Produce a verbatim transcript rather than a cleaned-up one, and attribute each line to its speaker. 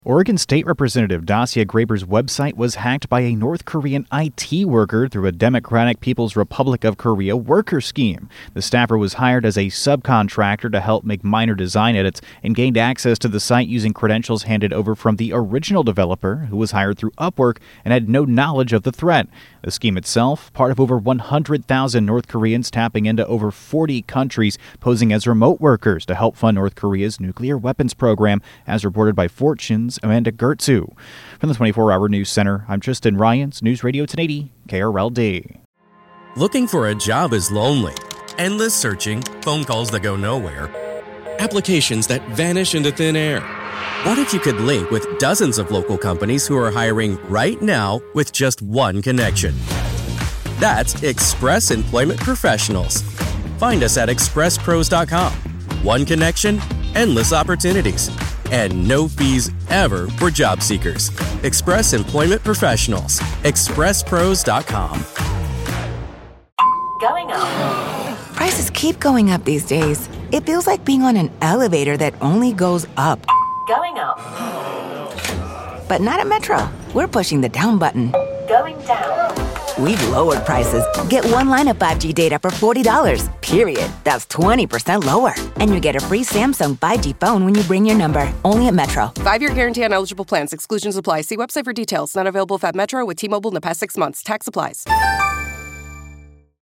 Speaker 1: Oregon State Representative Dacia Graber's website was hacked by a North Korean I T worker through a Democratic People's Republic of Korea worker scheme. The staffer was hired as a subcontractor to help make minor design edits and gained access to the site using credentials handed over from the original developer, who was hired through Upwork and had no knowledge of the threat. The scheme itself, part of over one hundred thousand North Koreans tapping into over forty countries, posing as remote workers to help fund North Korea's nuclear weapons program, as reported by Fortune's Amanda Gertzu. From the twenty-four hour News Center, I'm Tristan Ryans, News Radio ten eighty, K R L D.
Speaker 2: Looking for a job is lonely. Endless searching, phone calls that go nowhere, applications that vanish into thin air. What if you could link with dozens of local companies who are hiring right now with just one connection? That's Express Employment Professionals. Find us at express pros dot com. One connection, endless opportunities, and no fees ever for job seekers. Express Employment Professionals. express pros dot com.
Speaker 3: Going up.
Speaker 4: Prices keep going up these days. It feels like being on an elevator that only goes up.
Speaker 3: Going up.
Speaker 4: But not at Metro. We're pushing the down button.
Speaker 3: Going down.
Speaker 4: We've lowered prices. Get one line of five G data for forty dollars. Period. That's twenty percent lower. And you get a free Samsung five G phone when you bring your number. Only at Metro.
Speaker 5: Five-year guarantee on eligible plans. Exclusions apply. See website for details. Not available at Metro with T-Mobile in the past six months. Tax applies.